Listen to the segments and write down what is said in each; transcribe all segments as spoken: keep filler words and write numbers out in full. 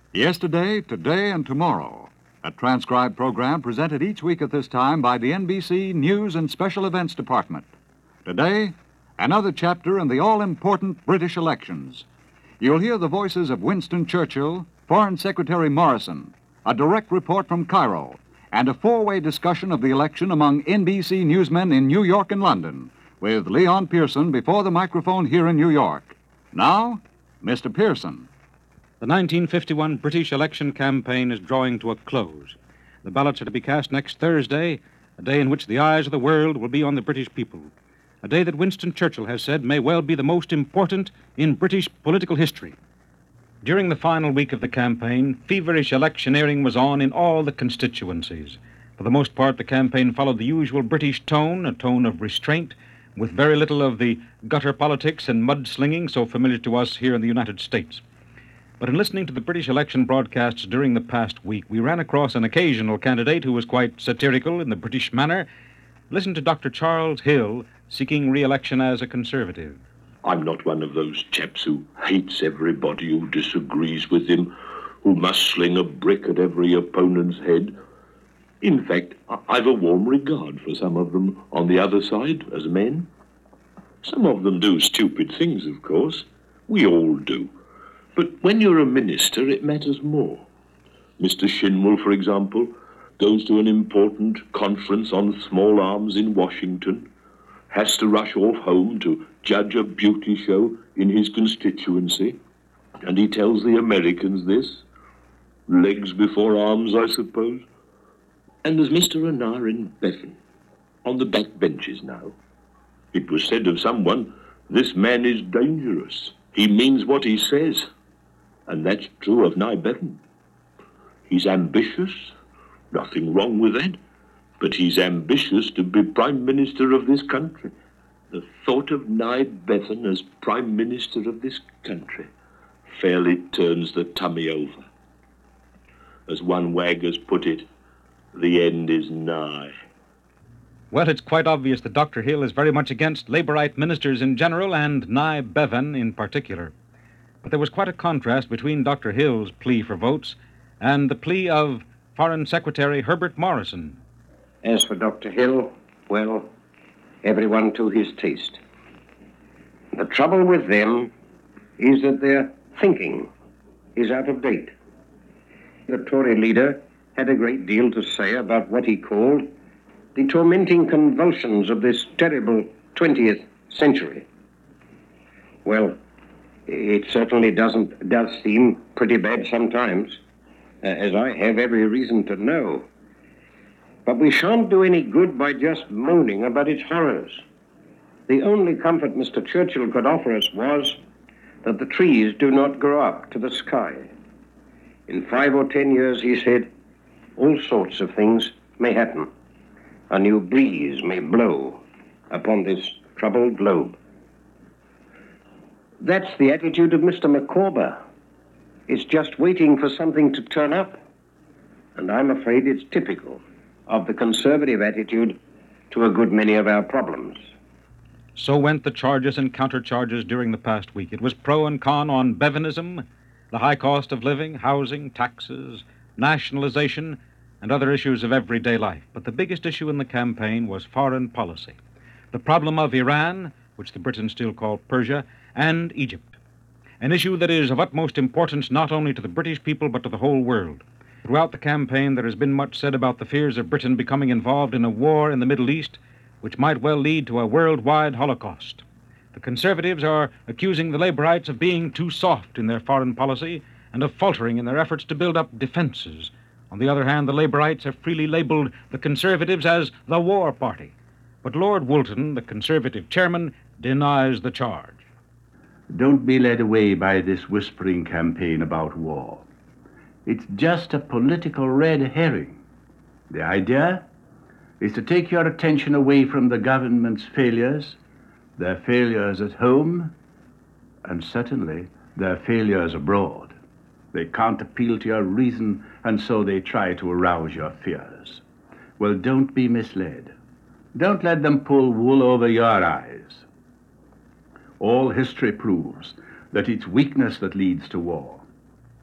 Yesterday, today, and tomorrow. A transcribed program presented each week at this time by the N B C News and Special Events Department. Today, another chapter in the all-important British elections. You'll hear the voices of Winston Churchill, Foreign Secretary Morrison, a direct report from Cairo, and a four-way discussion of the election among N B C newsmen in New York and London, with Leon Pearson before the microphone here in New York. Now, Mister Pearson. The nineteen fifty-one British election campaign is drawing to a close. The ballots are to be cast next Thursday, a day in which the eyes of the world will be on the British people. A day that Winston Churchill has said may well be the most important in British political history. During the final week of the campaign, feverish electioneering was on in all the constituencies. For the most part, the campaign followed the usual British tone, a tone of restraint, with very little of the gutter politics and mudslinging so familiar to us here in the United States. But in listening to the British election broadcasts during the past week, we ran across an occasional candidate who was quite satirical in the British manner. Listen to Doctor Charles Hill seeking re-election as a Conservative. I'm not one of those chaps who hates everybody who disagrees with him, who must sling a brick at every opponent's head. In fact, I've a warm regard for some of them on the other side as men. Some of them do stupid things, of course. We all do. But when you're a minister, it matters more. Mister Shinwell, for example, goes to an important conference on small arms in Washington, has to rush off home to judge a beauty show in his constituency, and he tells the Americans this. Legs before arms, I suppose. And there's Mister Anar in Bevan, on the back benches now. It was said of someone, this man is dangerous. He means what he says. And that's true of Nye Bevan. He's ambitious, nothing wrong with that, but he's ambitious to be Prime Minister of this country. The thought of Nye Bevan as Prime Minister of this country fairly turns the tummy over. As one wag has put it, the end is nigh. Well, it's quite obvious that Doctor Hill is very much against Labourite ministers in general and Nye Bevan in particular. But there was quite a contrast between Doctor Hill's plea for votes and the plea of Foreign Secretary Herbert Morrison. As for Doctor Hill, well, everyone to his taste. The trouble with them is that their thinking is out of date. The Tory leader had a great deal to say about what he called the tormenting convulsions of this terrible twentieth century. Well, it certainly doesn't does seem pretty bad sometimes, uh, as I have every reason to know. But we shan't do any good by just moaning about its horrors. The only comfort Mister Churchill could offer us was that the trees do not grow up to the sky. In five or ten years, he said, all sorts of things may happen. A new breeze may blow upon this troubled globe. That's the attitude of Mister Micawber. It's just waiting for something to turn up. And I'm afraid it's typical of the Conservative attitude to a good many of our problems. So went the charges and countercharges during the past week. It was pro and con on Bevanism, the high cost of living, housing, taxes, nationalization, and other issues of everyday life. But the biggest issue in the campaign was foreign policy. The problem of Iran, which the Britons still call Persia, and Egypt. An issue that is of utmost importance not only to the British people but to the whole world. Throughout the campaign, there has been much said about the fears of Britain becoming involved in a war in the Middle East, which might well lead to a worldwide Holocaust. The Conservatives are accusing the Labourites of being too soft in their foreign policy and of faltering in their efforts to build up defenses. On the other hand, the Labourites have freely labeled the Conservatives as the war party. But Lord Woolton, the Conservative chairman, denies the charge. Don't be led away by this whispering campaign about war. It's just a political red herring. The idea is to take your attention away from the government's failures, their failures at home, and certainly their failures abroad. They can't appeal to your reason, and so they try to arouse your fears. Well, don't be misled. Don't let them pull wool over your eyes. All history proves that it's weakness that leads to war.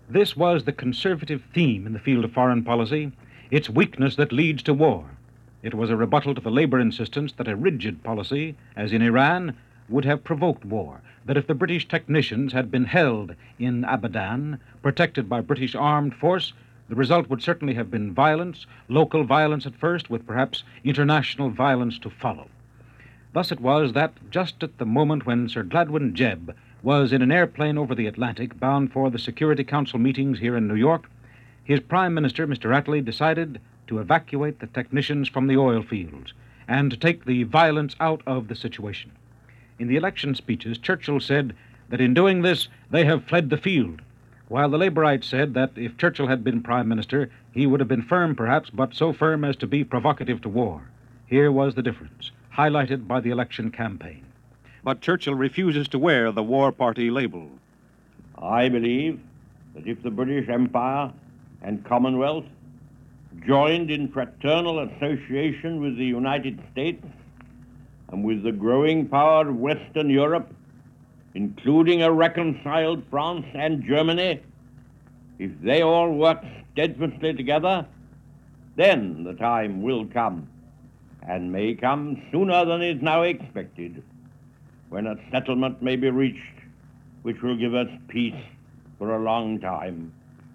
This was the conservative theme in the field of foreign policy, its weakness that leads to war. It was a rebuttal to the labor insistence that a rigid policy, as in Iran, would have provoked war, that if the British technicians had been held in Abadan, protected by British armed force, the result would certainly have been violence, local violence at first, with perhaps international violence to follow. Thus it was that, just at the moment when Sir Gladwin Jebb was in an airplane over the Atlantic, bound for the Security Council meetings here in New York, his Prime Minister, Mister Attlee, decided to evacuate the technicians from the oil fields and to take the violence out of the situation. In the election speeches, Churchill said that in doing this, they have fled the field, while the Laborites said that if Churchill had been Prime Minister, he would have been firm perhaps, but so firm as to be provocative to war. Here was the difference, highlighted by the election campaign. But Churchill refuses to wear the war party label. I believe that if the British Empire and Commonwealth joined in fraternal association with the United States and with the growing power of Western Europe, including a reconciled France and Germany, if they all work steadfastly together, then the time will come, and may come sooner than is now expected, when a settlement may be reached which will give us peace for a long time.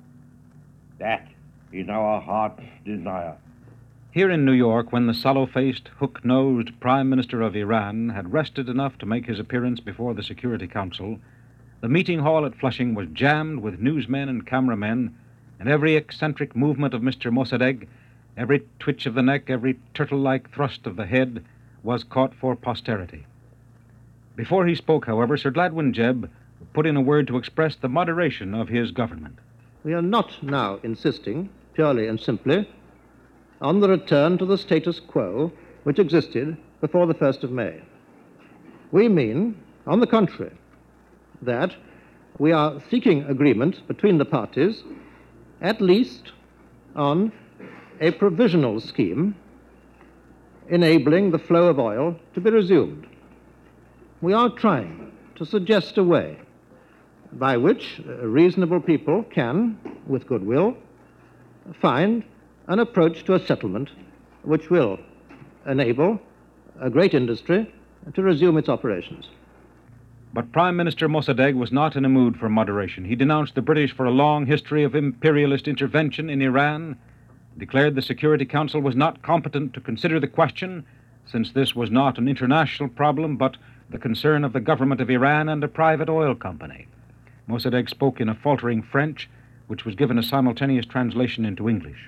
That is our heart's desire. Here in New York, when the sallow-faced, hook-nosed Prime Minister of Iran had rested enough to make his appearance before the Security Council, the meeting hall at Flushing was jammed with newsmen and cameramen, and every eccentric movement of Mister Mossadegh, every twitch of the neck, every turtle-like thrust of the head was caught for posterity. Before he spoke, however, Sir Gladwin Jebb put in a word to express the moderation of his government. We are not now insisting, purely and simply, on the return to the status quo which existed before the first of May. We mean, on the contrary, that we are seeking agreement between the parties, at least on a provisional scheme enabling the flow of oil to be resumed. We are trying to suggest a way by which reasonable people can, with goodwill, find an approach to a settlement which will enable a great industry to resume its operations. But Prime Minister Mossadegh was not in a mood for moderation. He denounced the British for a long history of imperialist intervention in Iran, declared the Security Council was not competent to consider the question, since this was not an international problem, but the concern of the government of Iran and a private oil company. Mossadegh spoke in a faltering French, which was given a simultaneous translation into English.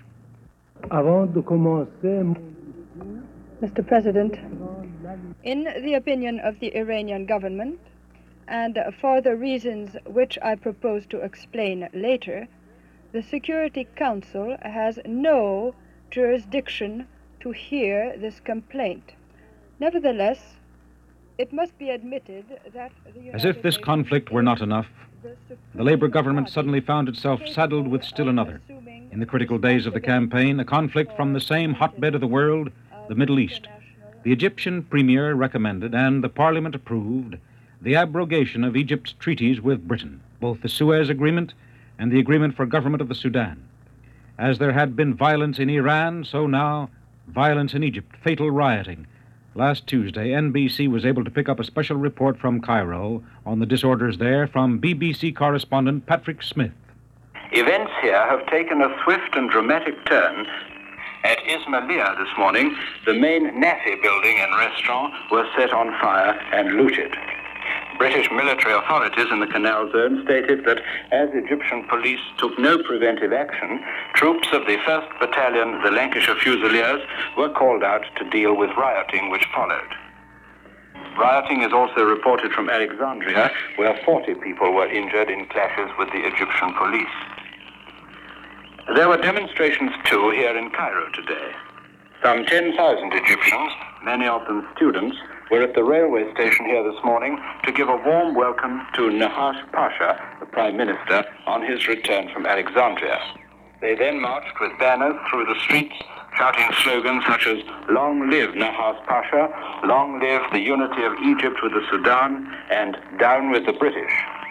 Mister President, in the opinion of the Iranian government, and for the reasons which I propose to explain later, the Security Council has no jurisdiction to hear this complaint. Nevertheless, it must be admitted that the As if this conflict were not enough, the Labour government suddenly found itself saddled with still another. In the critical days of the campaign, a conflict from the same hotbed of the world, the Middle East. The Egyptian premier recommended, and the Parliament approved, the abrogation of Egypt's treaties with Britain, both the Suez Agreement and the Agreement for Government of the Sudan. As there had been violence in Iran, so now violence in Egypt, fatal rioting. Last Tuesday, N B C was able to pick up a special report from Cairo on the disorders there from B B C correspondent Patrick Smith. Events here have taken a swift and dramatic turn. At Ismailia this morning, the main Nafi building and restaurant were set on fire and looted. British military authorities in the Canal Zone stated that as Egyptian police took no preventive action, troops of the first Battalion, the Lancashire Fusiliers, were called out to deal with rioting which followed. Rioting is also reported from Alexandria, where forty people were injured in clashes with the Egyptian police. There were demonstrations, too, here in Cairo today. Some ten thousand Egyptians, many of them students, were at the railway station here this morning to give a warm welcome to Nahash Pasha, the Prime Minister, on his return from Alexandria. They then marched with banners through the streets, shouting slogans such as "Long live Nahash Pasha," "Long live the unity of Egypt with the Sudan," and "Down with the British."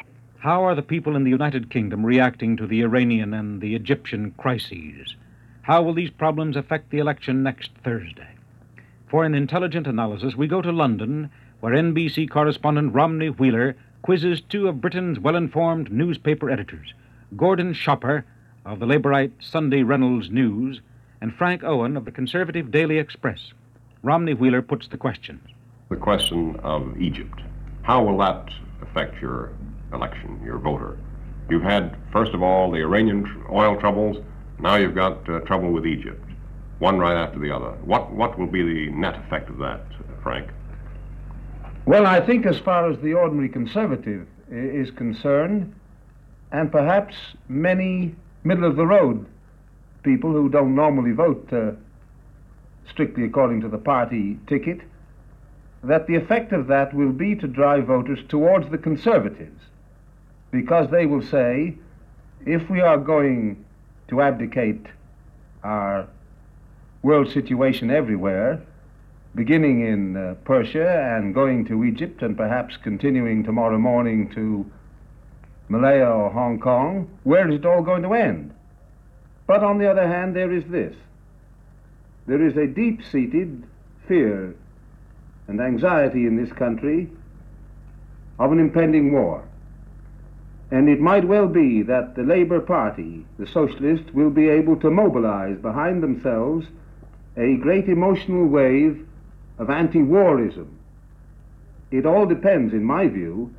How are the people in the United Kingdom reacting to the Iranian and the Egyptian crises? How will these problems affect the election next Thursday? For an intelligent analysis, we go to London, where N B C correspondent Romney Wheeler quizzes two of Britain's well-informed newspaper editors, Gordon Shopper of the Labourite Sunday Reynolds News and Frank Owen of the Conservative Daily Express. Romney Wheeler puts the questions. The question of Egypt. How will that affect your election, your voter? You've had, first of all, the Iranian tr- oil troubles. Now you've got uh, trouble with Egypt. One right after the other. What, what will be the net effect of that, Frank? Well, I think as far as the ordinary conservative i- is concerned, and perhaps many middle-of-the-road people who don't normally vote uh, strictly according to the party ticket, that the effect of that will be to drive voters towards the conservatives, because they will say, if we are going to abdicate our world situation everywhere, beginning in uh, Persia and going to Egypt and perhaps continuing tomorrow morning to Malaya or Hong Kong, where is it all going to end? But on the other hand, there is this. There is a deep-seated fear and anxiety in this country of an impending war. And it might well be that the Labour Party, the Socialists, will be able to mobilize behind themselves a great emotional wave of anti-warism. It all depends, in my view,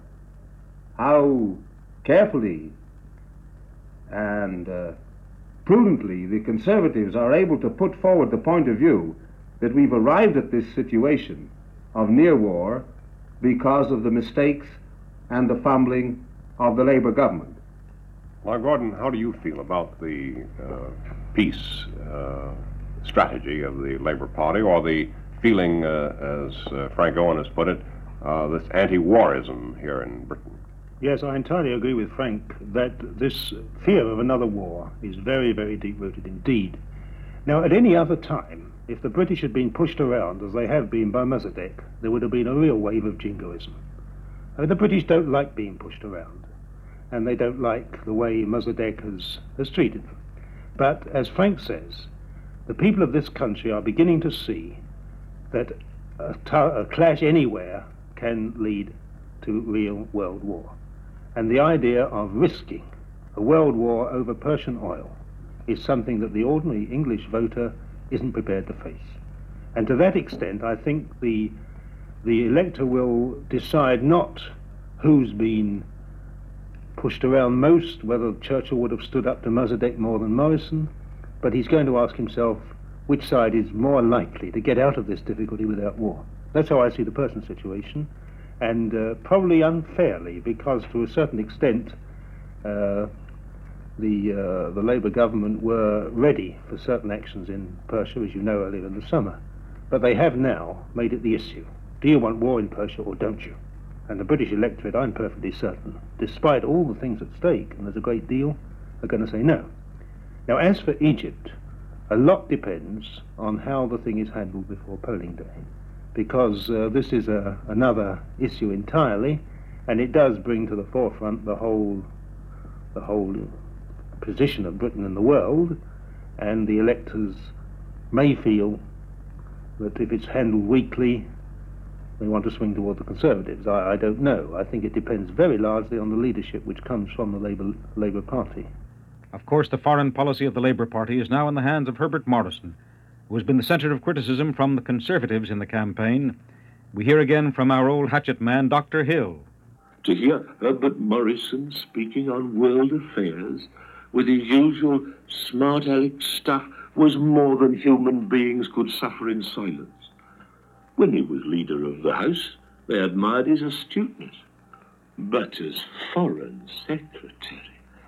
how carefully and uh, prudently the Conservatives are able to put forward the point of view that we've arrived at this situation of near war because of the mistakes and the fumbling of the Labour government. Well, Gordon, how do you feel about the uh, peace uh, strategy of the Labour Party, or the feeling, uh, as uh, Frank Owen has put it, uh, this anti-warism here in Britain? Yes, I entirely agree with Frank that this fear of another war is very, very deep-rooted indeed. Now, at any other time, if the British had been pushed around, as they have been by Mossadegh, there would have been a real wave of jingoism. I mean, the British don't like being pushed around, and they don't like the way Mossadegh has, has treated them. But, as Frank says, the people of this country are beginning to see that a, t- a clash anywhere can lead to real world war. And the idea of risking a world war over Persian oil is something that the ordinary English voter isn't prepared to face. And to that extent, I think the, the elector will decide not who's been pushed around most, whether Churchill would have stood up to Mossadegh more than Morrison, but he's going to ask himself which side is more likely to get out of this difficulty without war. That's how I see the Persian situation, and uh, probably unfairly, because to a certain extent uh, the, uh, the Labour government were ready for certain actions in Persia, as you know, earlier in the summer. But they have now made it the issue. Do you want war in Persia or don't you? And the British electorate, I'm perfectly certain, despite all the things at stake, and there's a great deal, are going to say no. Now, as for Egypt, a lot depends on how the thing is handled before polling day, because uh, this is a, another issue entirely, and it does bring to the forefront the whole, the whole position of Britain in the world, and the electors may feel that if it's handled weakly, they want to swing toward the Conservatives. I, I don't know. I think it depends very largely on the leadership which comes from the Labour, Labour Party. Of course, the foreign policy of the Labour Party is now in the hands of Herbert Morrison, who has been the centre of criticism from the Conservatives in the campaign. We hear again from our old hatchet man, Doctor Hill. To hear Herbert Morrison speaking on world affairs with his usual smart aleck stuff was more than human beings could suffer in silence. When he was leader of the House, they admired his astuteness. But as Foreign Secretary,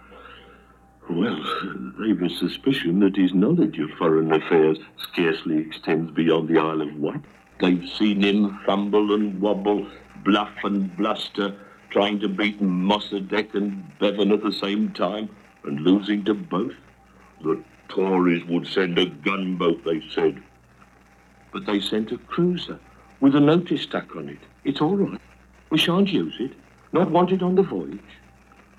well, they've a suspicion that his knowledge of foreign affairs scarcely extends beyond the Isle of Wight. They've seen him fumble and wobble, bluff and bluster, trying to beat Mossadegh and Bevan at the same time, and losing to both. The Tories would send a gunboat, they said. But they sent a cruiser with a notice stuck on it. It's all right. We shan't use it. Not want it on the voyage.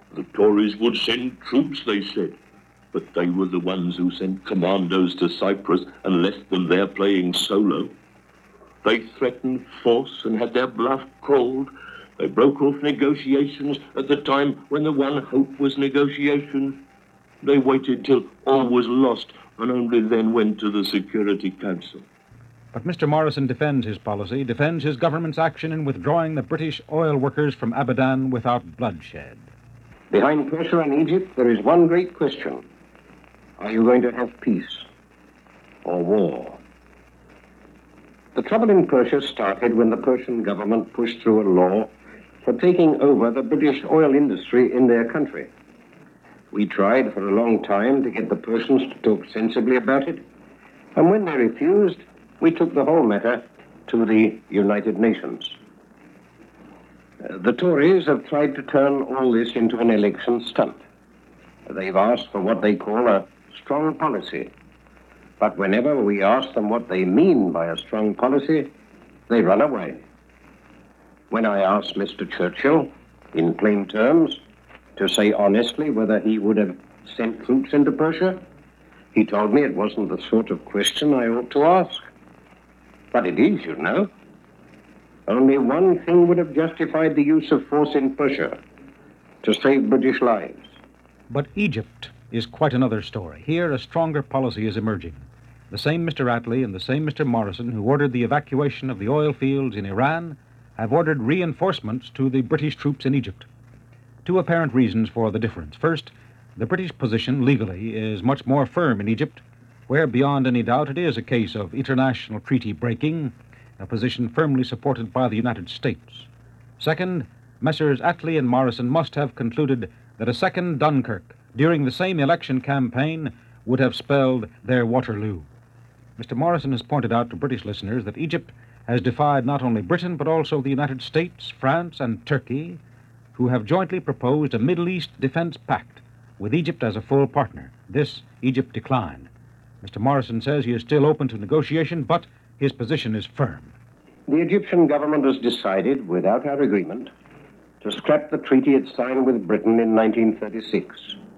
The Tories would send troops, they said. But they were the ones who sent commandos to Cyprus and left them there playing solo. They threatened force and had their bluff called. They broke off negotiations at the time when the one hope was negotiations. They waited till all was lost and only then went to the Security Council. But Mister Morrison defends his policy, defends his government's action in withdrawing the British oil workers from Abadan without bloodshed. Behind Persia and Egypt, there is one great question. Are you going to have peace or war? The trouble in Persia started when the Persian government pushed through a law for taking over the British oil industry in their country. We tried for a long time to get the Persians to talk sensibly about it, and when they refused, we took the whole matter to the United Nations. Uh, the Tories have tried to turn all this into an election stunt. They've asked for what they call a strong policy. But whenever we ask them what they mean by a strong policy, they run away. When I asked Mister Churchill, in plain terms, to say honestly whether he would have sent troops into Persia, he told me it wasn't the sort of question I ought to ask. But it is, you know. Only one thing would have justified the use of force in Persia, to save British lives. But Egypt is quite another story. Here, a stronger policy is emerging. The same Mister Attlee and the same Mister Morrison who ordered the evacuation of the oil fields in Iran have ordered reinforcements to the British troops in Egypt. Two apparent reasons for the difference. First, the British position legally is much more firm in Egypt, where beyond any doubt it is a case of international treaty breaking, a position firmly supported by the United States. Second, Messrs. Attlee and Morrison must have concluded that a second Dunkirk during the same election campaign would have spelled their Waterloo. Mister Morrison has pointed out to British listeners that Egypt has defied not only Britain but also the United States, France, and Turkey, who have jointly proposed a Middle East defense pact with Egypt as a full partner. This Egypt declined. Mister Morrison says he is still open to negotiation, but his position is firm. The Egyptian government has decided, without our agreement, to scrap the treaty it signed with Britain in nineteen thirty-six.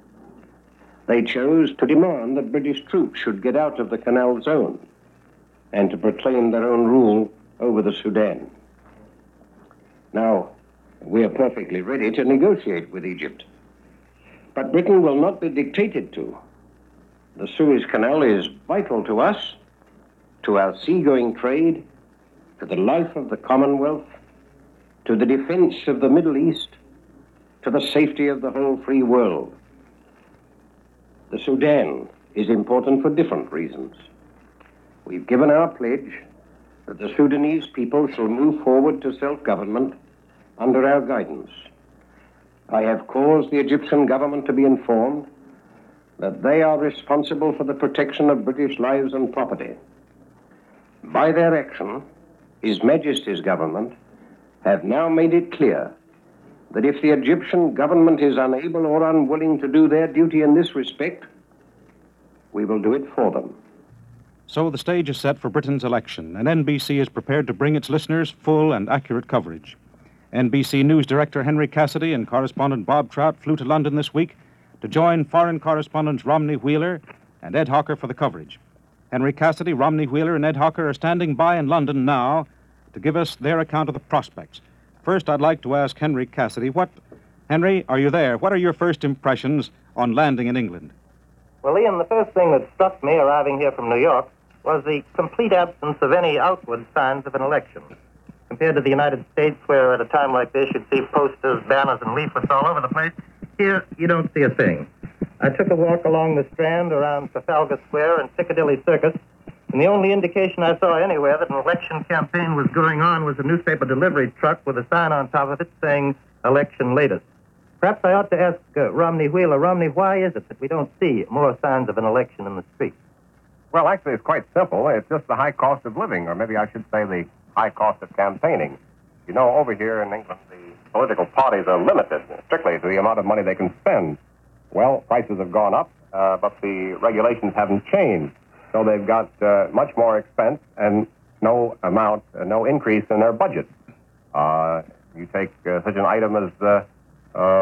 They chose to demand that British troops should get out of the Canal Zone and to proclaim their own rule over the Sudan. Now, we are perfectly ready to negotiate with Egypt, but Britain will not be dictated to. The Suez Canal is vital to us, to our seagoing trade, to the life of the Commonwealth, to the defense of the Middle East, to the safety of the whole free world. The Sudan is important for different reasons. We've given our pledge that the Sudanese people shall move forward to self-government under our guidance. I have caused the Egyptian government to be informed that they are responsible for the protection of British lives and property. By their action, His Majesty's government have now made it clear that if the Egyptian government is unable or unwilling to do their duty in this respect, we will do it for them. So the stage is set for Britain's election, and N B C is prepared to bring its listeners full and accurate coverage. N B C News Director Henry Cassidy and correspondent Bob Trout flew to London this week to join foreign correspondents Romney Wheeler and Ed Hawker for the coverage. Henry Cassidy, Romney Wheeler, and Ed Hawker are standing by in London now to give us their account of the prospects. First, I'd like to ask Henry Cassidy, what... Henry, are you there? What are your first impressions on landing in England? Well, Ian, the first thing that struck me arriving here from New York was the complete absence of any outward signs of an election. Compared to the United States, where at a time like this you'd see posters, banners, and leaflets all over the place, here you don't see a thing. I took a walk along the Strand around Trafalgar Square and Piccadilly Circus, and the only indication I saw anywhere that an election campaign was going on was a newspaper delivery truck with a sign on top of it saying, "Election latest." Perhaps I ought to ask uh, Romney Wheeler, Romney, why is it that we don't see more signs of an election in the streets? Well, actually, it's quite simple. It's just the high cost of living, or maybe I should say the high cost of campaigning. You know, over here in England, the political parties are limited strictly to the amount of money they can spend. Well, prices have gone up, uh, but the regulations haven't changed. So they've got uh, much more expense and no amount, uh, no increase in their budget. Uh, you take uh, such an item as uh, um,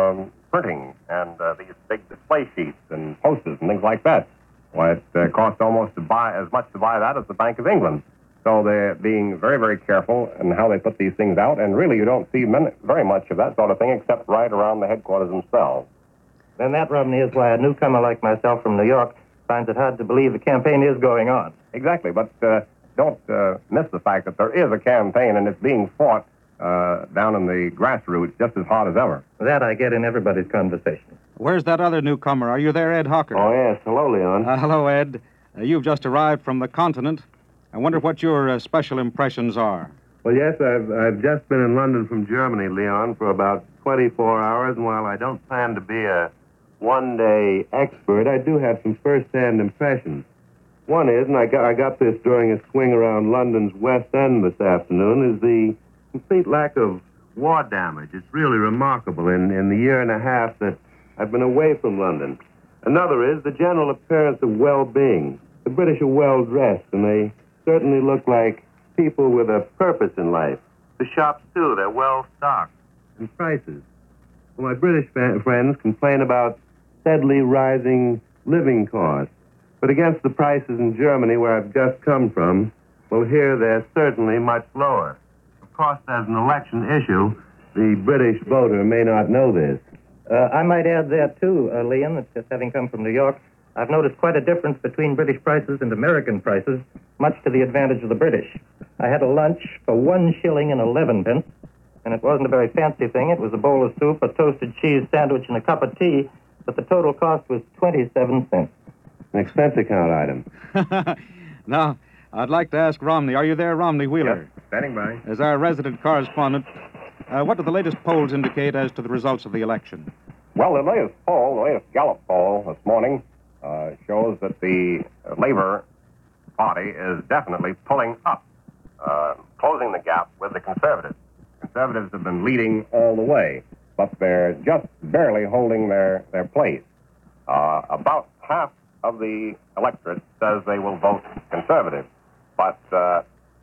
printing and uh, these big display sheets and posters and things like that. Why, it uh, costs almost to buy as much to buy that as the Bank of England. So they're being very, very careful in how they put these things out, and really you don't see many, very much of that sort of thing except right around the headquarters themselves. Then that, Romney, is why a newcomer like myself from New York finds it hard to believe the campaign is going on. Exactly, but uh, don't uh, miss the fact that there is a campaign, and it's being fought uh, down in the grassroots just as hard as ever. That I get in everybody's conversation. Where's that other newcomer? Are you there, Ed Hawker? Oh, yes. Hello, Leon. Uh, hello, Ed. Uh, you've just arrived from the continent. I wonder what your uh, special impressions are. Well, yes, I've, I've just been in London from Germany, Leon, for about twenty-four hours, and while I don't plan to be a one-day expert, I do have some first-hand impressions. One is, and I got, I got this during a swing around London's West End this afternoon, is the complete lack of war damage. It's really remarkable in, in the year and a half that I've been away from London. Another is the general appearance of well-being. The British are well-dressed, and they certainly look like people with a purpose in life. The shops, too, they're well-stocked. And prices. Well, my British fa- friends complain about steadily rising living costs. But against the prices in Germany, where I've just come from, well, here they're certainly much lower. Of course, as an election issue, the British voter may not know this. Uh, I might add there, too, uh, Leon, that just having come from New York, I've noticed quite a difference between British prices and American prices, much to the advantage of the British. I had a lunch for one shilling and eleven pence, and it wasn't a very fancy thing. It was a bowl of soup, a toasted cheese sandwich, and a cup of tea, but the total cost was twenty-seven cents. An expense account item. Now, I'd like to ask Romney. Are you there, Romney Wheeler? Yes, standing by. As our resident correspondent, uh, what do the latest polls indicate as to the results of the election? Well, the latest poll, the latest Gallup poll this morning, uh, shows that the Labor Party is definitely pulling up, uh, closing the gap with the Conservatives. Conservatives have been leading all the way, but they're just barely holding their, their place. Uh, about half of the electorate says they will vote Conservative, but uh,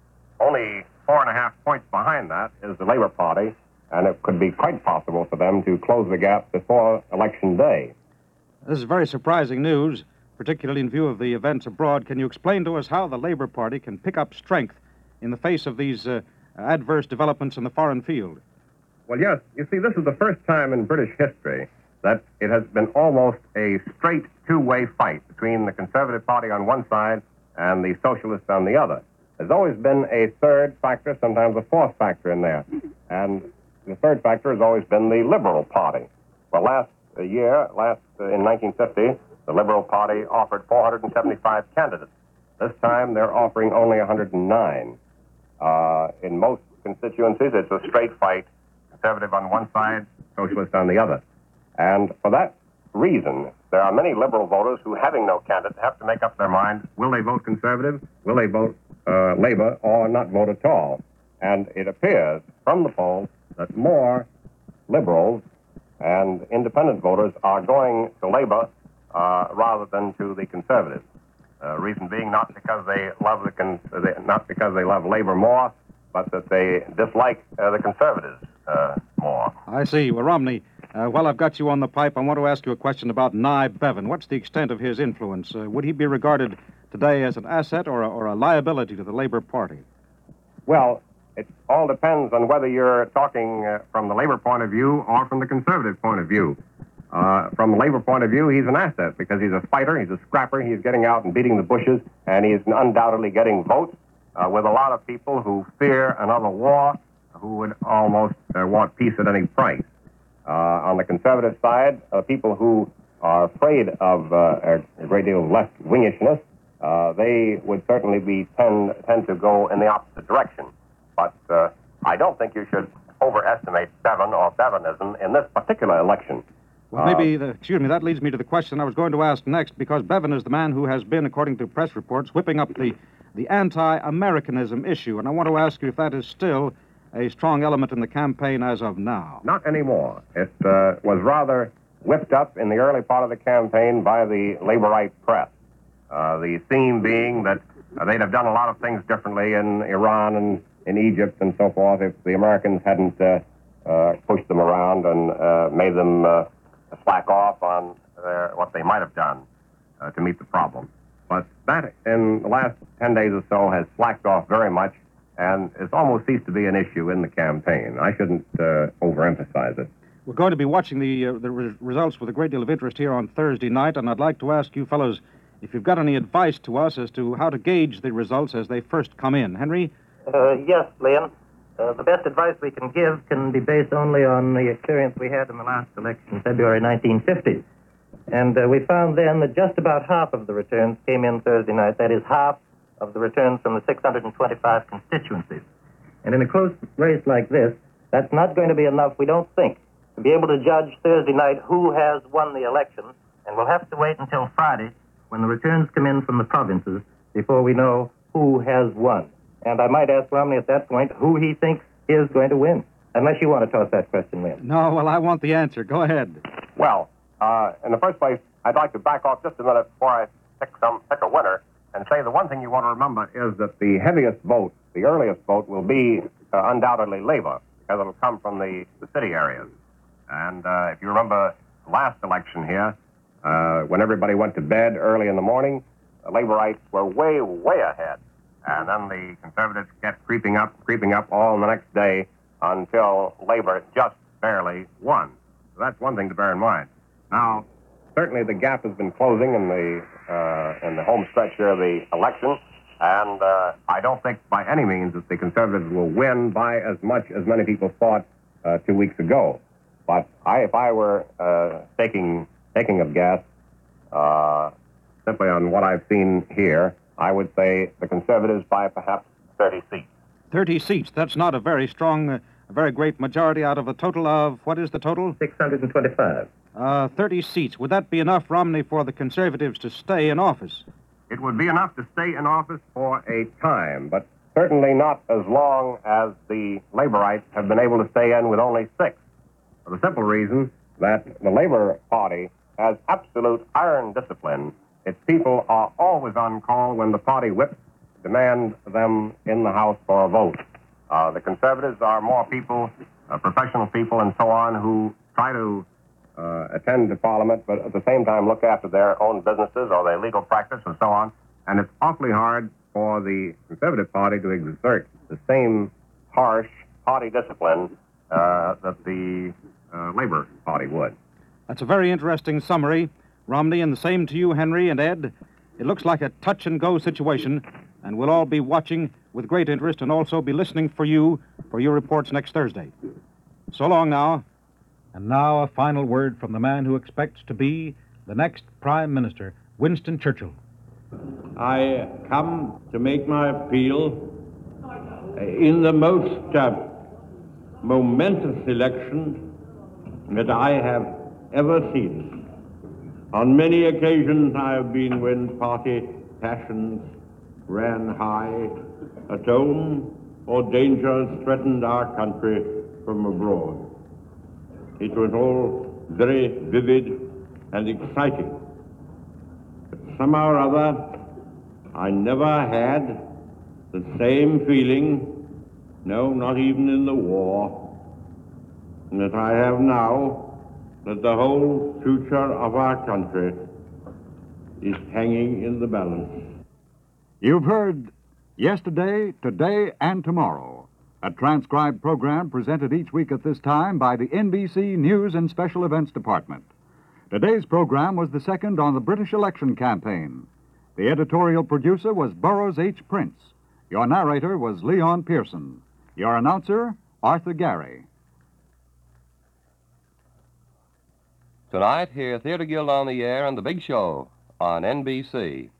only four and a half points behind that is the Labor Party, and it could be quite possible for them to close the gap before Election Day. This is very surprising news, particularly in view of the events abroad. Can you explain to us how the Labor Party can pick up strength in the face of these uh, adverse developments in the foreign field? Well, yes. You see, this is the first time in British history that it has been almost a straight two-way fight between the Conservative Party on one side and the Socialists on the other. There's always been a third factor, sometimes a fourth factor in there. And the third factor has always been the Liberal Party. Well, last year, last uh, in nineteen fifty, the Liberal Party offered four hundred seventy-five candidates. This time, they're offering only one hundred nine. Uh, in most constituencies, it's a straight fight, Conservative on one side, Socialist on the other. And for that reason, there are many Liberal voters who, having no candidate, have to make up their mind, will they vote Conservative, will they vote uh, Labor, or not vote at all? And it appears from the polls that more Liberals and independent voters are going to Labor uh, rather than to the Conservatives. Uh, reason being not because they love the con- they, not because they love Labor more, but that they dislike uh, the Conservatives uh, more. I see. Well, Romney, uh, while I've got you on the pipe, I want to ask you a question about Nye Bevan. What's the extent of his influence? Uh, would he be regarded today as an asset or a, or a liability to the Labor Party? Well, it all depends on whether you're talking uh, from the Labor point of view or from the Conservative point of view. Uh, from the Labor point of view, he's an asset because he's a fighter, he's a scrapper, he's getting out and beating the bushes, and he's undoubtedly getting votes uh, with a lot of people who fear another war, who would almost uh, want peace at any price. Uh, on the Conservative side, uh, people who are afraid of uh, a great deal of left-wingishness, uh, they would certainly be tend, tend to go in the opposite direction. But uh, I don't think you should overestimate Bevan or Bevanism in this particular election. Well, maybe, the, excuse me, that leads me to the question I was going to ask next, because Bevan is the man who has been, according to press reports, whipping up the, the anti-Americanism issue. And I want to ask you if that is still a strong element in the campaign as of now. Not anymore. It uh, was rather whipped up in the early part of the campaign by the Laborite press. Uh, the theme being that uh, they'd have done a lot of things differently in Iran and in Egypt and so forth if the Americans hadn't uh, uh, pushed them around and uh, made them uh, slack off on their, what they might have done uh, to meet the problem. But that, in the last ten days or so, has slacked off very much, and it's almost ceased to be an issue in the campaign. I shouldn't uh, overemphasize it. We're going to be watching the, uh, the re- results with a great deal of interest here on Thursday night, and I'd like to ask you fellows if you've got any advice to us as to how to gauge the results as they first come in. Henry? Uh, yes, Leon. Uh, the best advice we can give can be based only on the experience we had in the last election, February nineteen fifty. And uh, we found then that just about half of the returns came in Thursday night. That is, half of the returns from the six hundred twenty-five constituencies. And in a close race like this, that's not going to be enough, we don't think, to be able to judge Thursday night who has won the election. And we'll have to wait until Friday, when the returns come in from the provinces, before we know who has won. And I might ask Romney at that point who he thinks is going to win. Unless you want to toss that question, Liam. No, well, I want the answer. Go ahead. Well, uh, in the first place, I'd like to back off just a minute before I pick some pick a winner and say the one thing you want to remember is that the heaviest vote, the earliest vote, will be uh, undoubtedly Labour, because it'll come from the, the city areas. And uh, if you remember the last election here, uh, when everybody went to bed early in the morning, the Laborites were way, way ahead. And then the Conservatives kept creeping up, creeping up all the next day until Labor just barely won. So that's one thing to bear in mind. Now, certainly the gap has been closing in the uh, in the home stretch here of the election, and uh, I don't think by any means that the Conservatives will win by as much as many people thought uh, two weeks ago. But I, if I were uh, taking taking a guess, uh, simply on what I've seen here, I would say the Conservatives by perhaps thirty seats. thirty seats. That's not a very strong, uh, a very great majority out of a total of, what is the total? six hundred twenty-five. Uh, thirty seats. Would that be enough, Romney, for the Conservatives to stay in office? It would be enough to stay in office for a time, but certainly not as long as the Laborites have been able to stay in with only six. For the simple reason that the Labor Party has absolute iron discipline. Its people are always on call when the party whips demand them in the House for a vote. Uh, the Conservatives are more people, uh, professional people and so on, who try to uh, attend to Parliament, but at the same time look after their own businesses or their legal practice and so on. And it's awfully hard for the Conservative Party to exert the same harsh party discipline uh, that the uh, Labor Party would. That's a very interesting summary, Romney, and the same to you, Henry and Ed. It looks like a touch-and-go situation, and we'll all be watching with great interest and also be listening for you for your reports next Thursday. So long now. And now a final word from the man who expects to be the next Prime Minister, Winston Churchill. I come to make my appeal in the most uh, momentous election that I have ever seen. On many occasions I have been when party passions ran high at home or dangers threatened our country from abroad. It was all very vivid and exciting. But somehow or other, I never had the same feeling, no, not even in the war, that I have now, that the whole future of our country is hanging in the balance. You've heard Yesterday, Today, and Tomorrow, a transcribed program presented each week at this time by the N B C News and Special Events Department. Today's program was the second on the British election campaign. The editorial producer was Burroughs H. Prince. Your narrator was Leon Pearson. Your announcer, Arthur Gary. Tonight, hear Theater Guild on the Air and The Big Show on N B C.